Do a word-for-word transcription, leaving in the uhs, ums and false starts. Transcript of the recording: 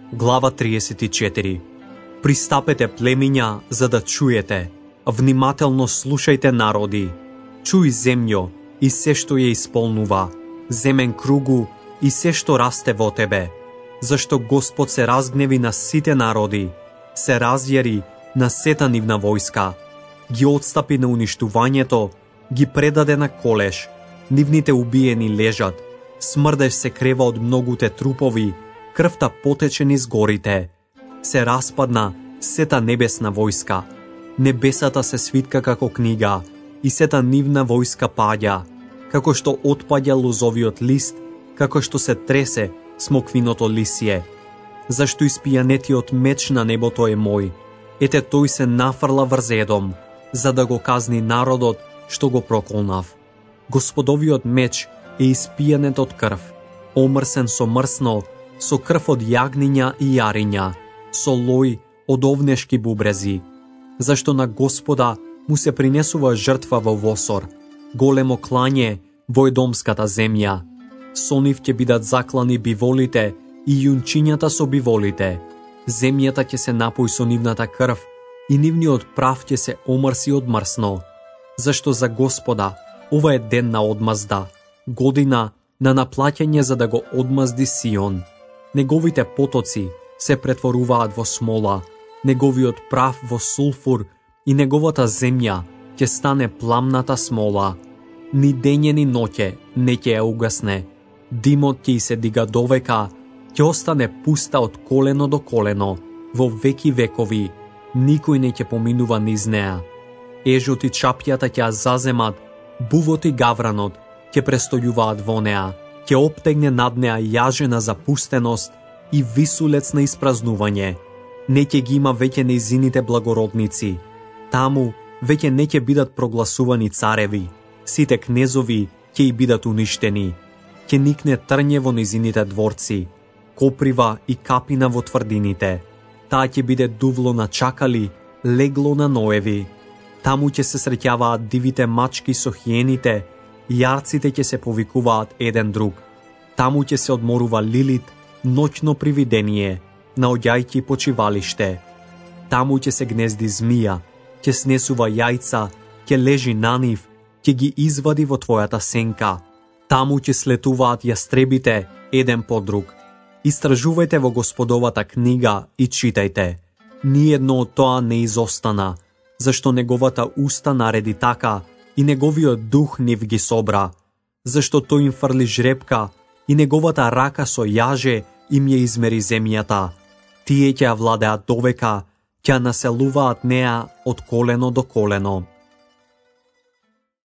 Глава тридесет и четири. Пристапете племиња за да чуете, внимателно слушајте народи. Чуј земјо и се што ја исполнува, земен кругу и се што расте во тебе. Зашто Господ се разгневи на сите народи, се разјари на сета нивна војска, ги отстапи на уништувањето, ги предаде на колеш, нивните убиени лежат, смрдеш се крева од многуте трупови, крвта потече низ горите, се распадна сета небесна војска, небесата се свитка како книга и сета нивна војска паѓа, како што отпаѓа лозовиот лист, како што се тресе смоквиното лисје. Зашто испијанетиот меч на небото е мој, ете тој се нафрла врз Едом, за да го казни народот што го проколнав. Господовиот меч е испијанет од крв, омрсен со мрсно, со крв од јагниња и јариња, со лој од овнешки бубрези. Зашто на Господа му се принесува жртва во Восор, големо клање во Едомската земја. Со нив ќе бидат заклани биволите и јунчињата со биволите. Земјата ќе се напои со нивната крв и нивниот прав ќе се омрси од мрсно. Зашто за Господа ова е ден на одмазда, година на наплаќање за да го одмазди Сион. Неговите потоци се претворуваат во смола, неговиот прав во сулфур и неговата земја ќе стане пламната смола. Ни дење ни ноќе не ќе ја угасне, димот ќе се дига довека, ќе остане пуста од колено до колено, во веки векови, никој не ќе поминува низ неа. Ежот и чапјата ќе ја заземат, бувот и гавранот ќе престојуваат во неа, ќе оптегне над неа јаже на запустеност и висулец на испразнување. Не ќе ги има веќе нејзините благородници. Таму веќе не ќе бидат прогласувани цареви, сите кнезови ќе и бидат уништени. Ќе никне трње во нејзините дворци, коприва и капина во тврдините. Таа ќе биде дувло на чакали, легло на ноеви. Таму ќе се среќаваат дивите мачки со хиените, јарците ќе се повикуваат еден друг. Таму ќе се одморува Лилит, ноќно привидение, наоѓајќи почивалиште. Таму ќе се гнезди змија, ќе снесува јајца, ќе лежи на нив, ќе ги извади во твојата сенка. Таму ќе слетуваат јастребите еден по друг. Истражувајте во Господовата книга и читајте. Ниедно од тоа не изостана, зашто неговата уста нареди така и неговиот дух нив ги собра. Зашто тој им фрли жрепка и неговата рака со јаже им ја измери земјата. Тие ќе ја владеат довека, ќе населуваат неа од колено до колено.